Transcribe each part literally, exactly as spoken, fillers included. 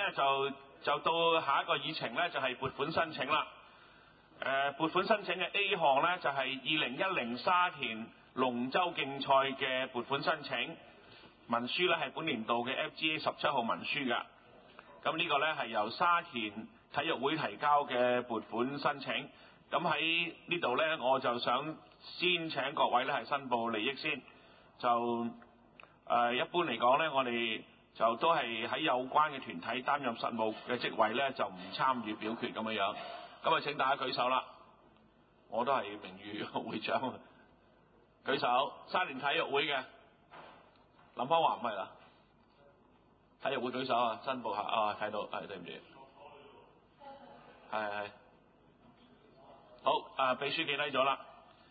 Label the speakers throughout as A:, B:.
A: 咧就就到下一個議程咧，就係撥款申請啦。誒撥款申請嘅 A 項咧就係二零一零沙田龍舟競賽嘅撥款申請，文書咧係本年度嘅 F G A 十七號文書㗎。咁呢個咧係由沙田體育會提交嘅撥款申請。咁喺呢度咧，我就想先請各位咧係申報利益先。就誒、呃、一般嚟講咧，我哋就都係喺有關嘅團體擔任實務嘅職位咧，就唔參與表決咁樣樣。咁啊，請大家舉手啦。我都係名譽會長，舉手。沙田體育會嘅林芳華唔係啦，體育會舉手啊，申報下啊，睇到係對唔住，係係好啊，秘書記低咗啦。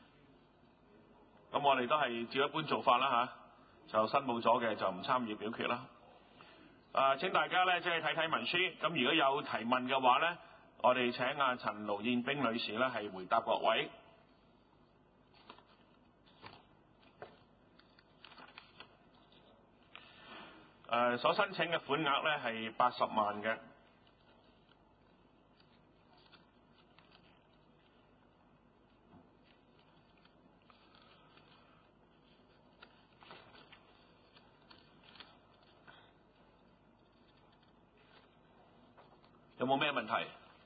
A: 咁我哋都係照一般做法啦嚇，就申報咗嘅就唔參與表決啦。啊，請大家咧即係睇睇文書。咁如果有提問嘅話咧，我哋請阿陳盧燕冰女士咧係回答各位。誒，所申請嘅款額咧係八十萬嘅。有冇咩問題？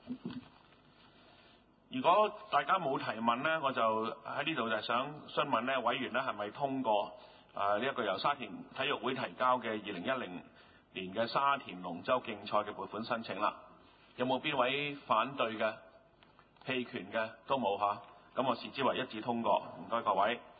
A: 如果大家冇提問呢，我就喺呢度就想詢問呢委員呢係咪通過誒呢一個由沙田體育會提交嘅二零一零年嘅沙田龍舟競賽嘅撥款申請啦？有冇邊位反對嘅、棄權嘅都冇嚇？咁我視之為一致通過。唔該各位。